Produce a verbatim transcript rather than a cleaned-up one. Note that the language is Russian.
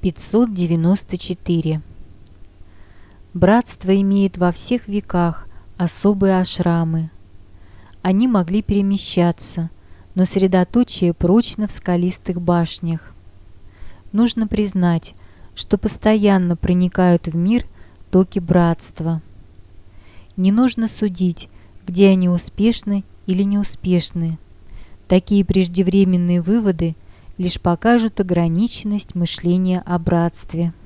пятьсот девяносто четыре. Братство имеет во всех веках особые ашрамы. Они могли перемещаться, но средоточие прочно в скалистых башнях. Нужно признать, что постоянно проникают в мир токи братства. Не нужно судить, где они успешны или неуспешны. Такие преждевременные выводы лишь покажут ограниченность мышления о братстве.